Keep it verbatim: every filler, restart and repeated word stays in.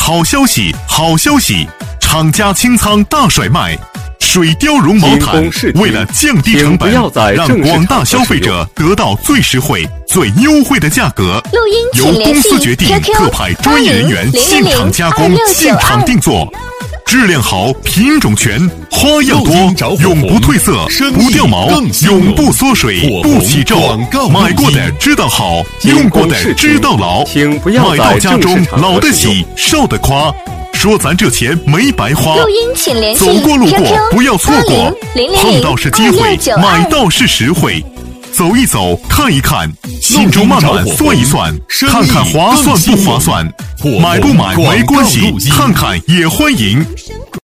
好消息，好消息！厂家清仓大甩卖，水貂绒毛毯为了降低成本，让广大消费者得到最实惠、最优惠的价格。由公司决定，特派专业人员现场加工、现场定做。质量好，品种全，花样多，永不褪色，不掉毛，永不缩水，不起皱。买过的知道好，用过的知道老。买到家中，老得喜，少得夸。说咱这钱没白花。走过路过不要错过，碰到是机会，买到是实惠。走一走，看一看，心中慢慢算一算，看看划算不划算，买不买没关系，看看也欢迎。